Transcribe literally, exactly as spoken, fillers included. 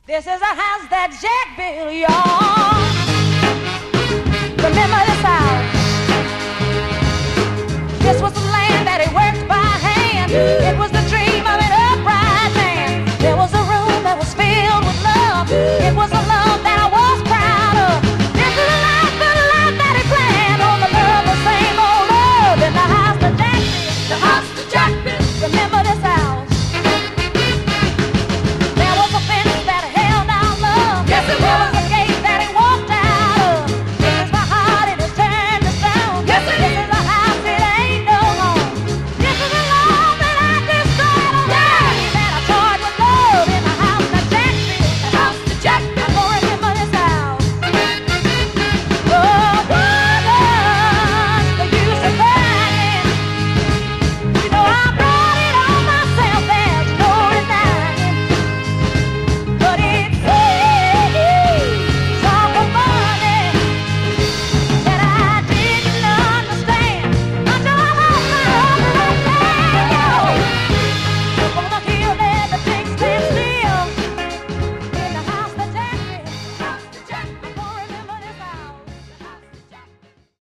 This is a house that Jack built, y'all. Remember this house. This was the land that he worked by hand. It was the